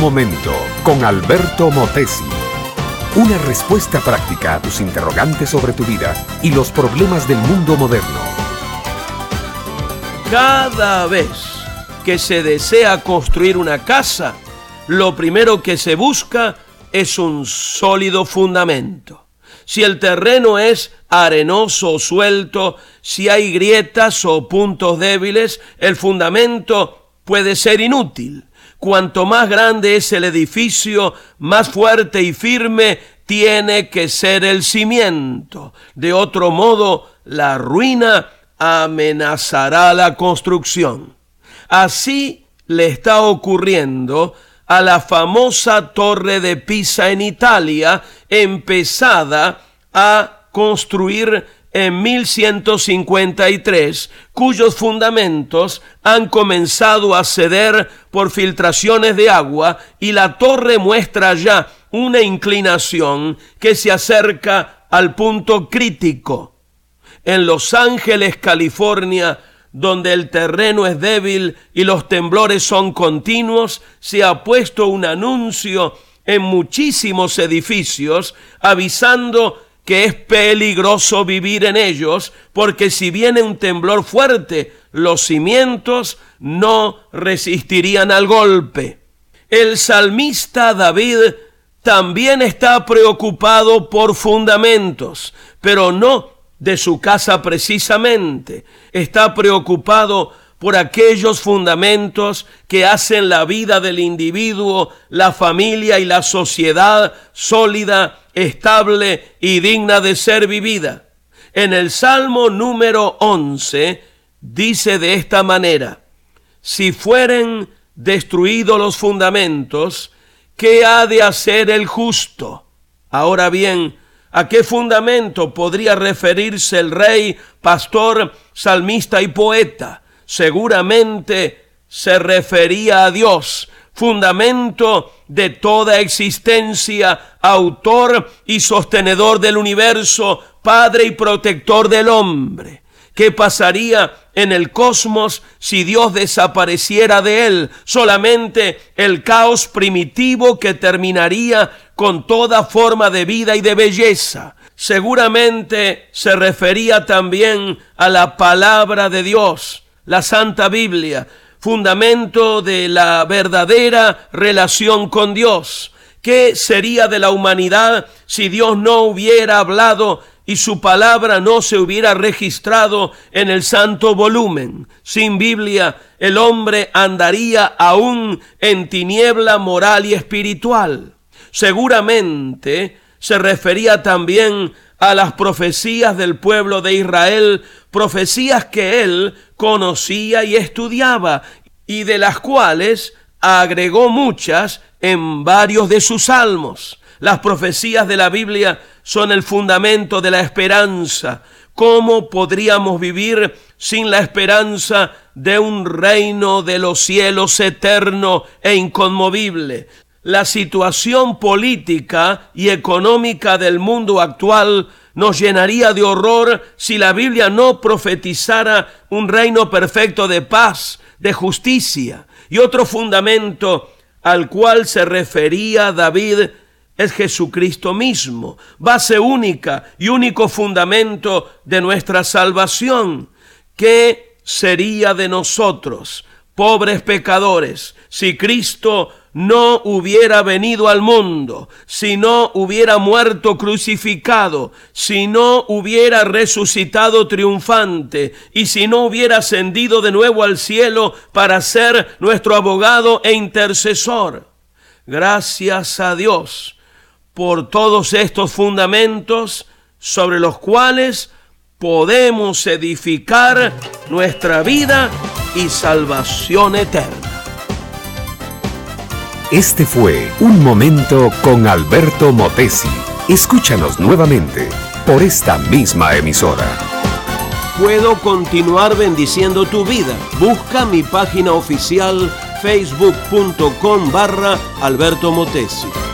momento con Alberto Motesi. Una respuesta práctica a tus interrogantes sobre tu vida y los problemas del mundo moderno. Cada vez que se desea construir una casa, lo primero que se busca es un sólido fundamento. Si el terreno es arenoso o suelto, si hay grietas o puntos débiles, el fundamento puede ser inútil. Cuanto más grande es el edificio, más fuerte y firme tiene que ser el cimiento. De otro modo, la ruina amenazará la construcción. Así le está ocurriendo a la famosa Torre de Pisa en Italia, empezada a construir en 1153, cuyos fundamentos han comenzado a ceder por filtraciones de agua y la torre muestra ya una inclinación que se acerca al punto crítico. En Los Ángeles, California, donde el terreno es débil y los temblores son continuos, se ha puesto un anuncio en muchísimos edificios avisando que es peligroso vivir en ellos, porque si viene un temblor fuerte, los cimientos no resistirían al golpe. El salmista David también está preocupado por fundamentos, pero no de su casa precisamente. Está preocupado por aquellos fundamentos que hacen la vida del individuo, la familia y la sociedad sólida, estable y digna de ser vivida. En el Salmo número 11 dice de esta manera: si fueren destruidos los fundamentos, ¿qué ha de hacer el justo? Ahora bien, ¿a qué fundamento podría referirse el rey, pastor, salmista y poeta? Seguramente se refería a Dios, fundamento de toda existencia, autor y sostenedor del universo, padre y protector del hombre. ¿Qué pasaría en el cosmos si Dios desapareciera de él? Solamente el caos primitivo que terminaría con toda forma de vida y de belleza. Seguramente se refería también a la palabra de Dios, la Santa Biblia, fundamento de la verdadera relación con Dios. ¿Qué sería de la humanidad si Dios no hubiera hablado y su palabra no se hubiera registrado en el santo volumen? Sin Biblia, el hombre andaría aún en tiniebla moral y espiritual. Seguramente se refería también a las profecías del pueblo de Israel, profecías que él conocía y estudiaba, y de las cuales agregó muchas en varios de sus salmos. Las profecías de la Biblia son el fundamento de la esperanza. ¿Cómo podríamos vivir sin la esperanza de un reino de los cielos eterno e inconmovible? La situación política y económica del mundo actual nos llenaría de horror si la Biblia no profetizara un reino perfecto de paz, de justicia. Y otro fundamento al cual se refería David es Jesucristo mismo, base única y único fundamento de nuestra salvación. ¿Qué sería de nosotros, pobres pecadores, si Cristo no hubiera venido al mundo, si no hubiera muerto crucificado, si no hubiera resucitado triunfante y si no hubiera ascendido de nuevo al cielo para ser nuestro abogado e intercesor? Gracias a Dios por todos estos fundamentos sobre los cuales podemos edificar nuestra vida y salvación eterna. Este fue Un Momento con Alberto Motesi. Escúchanos nuevamente por esta misma emisora. Puedo continuar bendiciendo tu vida. Busca mi página oficial facebook.com/Alberto Motesi.